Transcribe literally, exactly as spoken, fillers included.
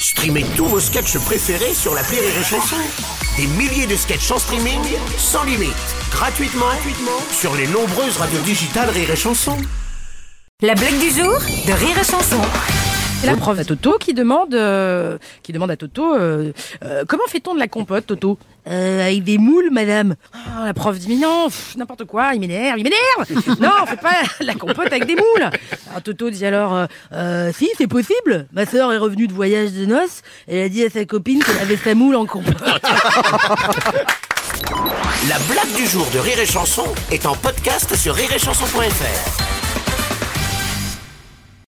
Streamez tous vos sketchs préférés sur l'appli Rire et Chanson. Des milliers de sketchs en streaming, sans limite, gratuitement, gratuitement sur les nombreuses radios digitales Rire et Chanson. La blague du jour de Rire et Chanson. C'est la prof à Toto qui demande, euh, qui demande à Toto euh, euh, comment fait-on de la compote, Toto euh, Avec des moules, madame. Ah, la prof dit mais non, pff, n'importe quoi, il m'énerve, il m'énerve. Non, on fait pas la compote avec des moules. Alors Toto dit alors euh, euh, si, c'est possible. Ma sœur est revenue de voyage de noces. Elle a dit à sa copine qu'elle avait sa moule en compote. La blague du jour de Rire et Chanson est en podcast sur rire et chanson point f r.